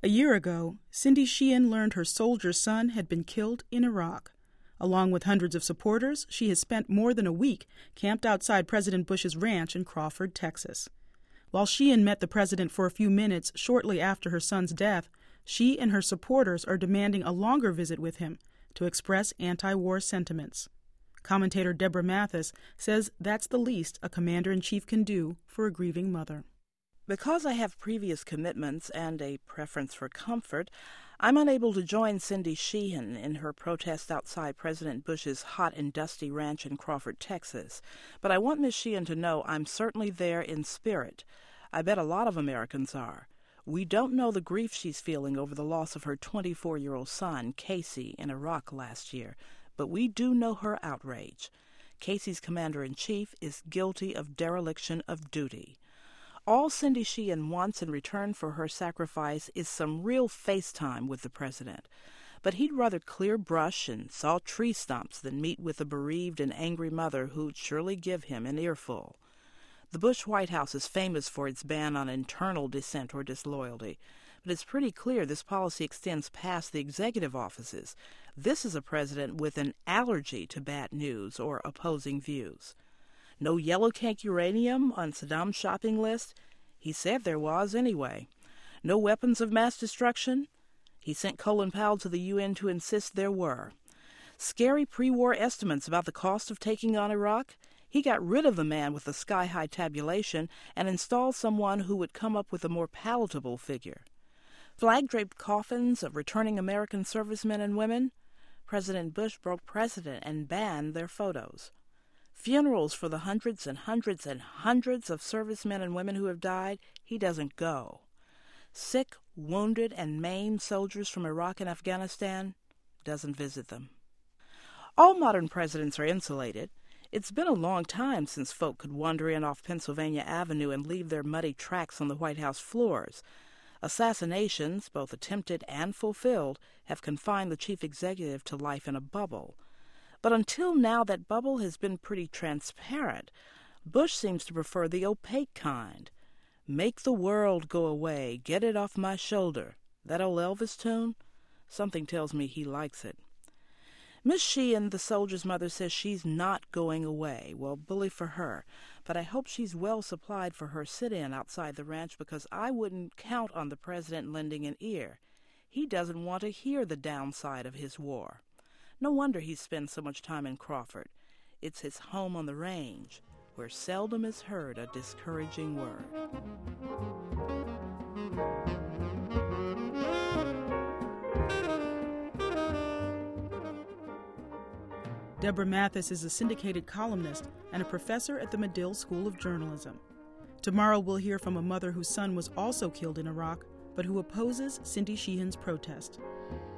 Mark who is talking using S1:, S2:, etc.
S1: A year ago, Cindy Sheehan learned her soldier son had been killed in Iraq. Along with hundreds of supporters, she has spent more than a week camped outside President Bush's ranch in Crawford, Texas. While Sheehan met the president for a few minutes shortly after her son's death, she and her supporters are demanding a longer visit with him to express anti-war sentiments. Commentator Deborah Mathis says that's the least a commander-in-chief can do for a grieving mother.
S2: Because I have previous commitments and a preference for comfort, I'm unable to join Cindy Sheehan in her protest outside President Bush's hot and dusty ranch in Crawford, Texas. But I want Miss Sheehan to know I'm certainly there in spirit. I bet a lot of Americans are. We don't know the grief she's feeling over the loss of her 24-year-old son, Casey, in Iraq last year, but we do know her outrage. Casey's commander-in-chief is guilty of dereliction of duty. All Cindy Sheehan wants in return for her sacrifice is some real face time with the president. But he'd rather clear brush and saw tree stumps than meet with a bereaved and angry mother who'd surely give him an earful. The Bush White House is famous for its ban on internal dissent or disloyalty, but it's pretty clear this policy extends past the executive offices. This is a president with an allergy to bad news or opposing views. No yellow cake uranium on Saddam's shopping list? He said there was anyway. No weapons of mass destruction? He sent Colin Powell to the UN to insist there were. Scary pre-war estimates about the cost of taking on Iraq? He got rid of the man with the sky-high tabulation and installed someone who would come up with a more palatable figure. Flag-draped coffins of returning American servicemen and women? President Bush broke precedent and banned their photos. Funerals for the hundreds and hundreds and hundreds of servicemen and women who have died, he doesn't go. Sick, wounded, and maimed soldiers from Iraq and Afghanistan, doesn't visit them. All modern presidents are insulated. It's been a long time since folk could wander in off Pennsylvania Avenue and leave their muddy tracks on the White House floors. Assassinations, both attempted and fulfilled, have confined the chief executive to life in a bubble. But until now, that bubble has been pretty transparent. Bush seems to prefer the opaque kind. Make the world go away, get it off my shoulder. That old Elvis tune? Something tells me he likes it. Miss Sheehan, the soldier's mother, says she's not going away. Well, bully for her. But I hope she's well supplied for her sit-in outside the ranch, because I wouldn't count on the president lending an ear. He doesn't want to hear the downside of his war. No wonder he spends so much time in Crawford. It's his home on the range, where seldom is heard a discouraging word.
S1: Deborah Mathis is a syndicated columnist and a professor at the Medill School of Journalism. Tomorrow we'll hear from a mother whose son was also killed in Iraq, but who opposes Cindy Sheehan's protest.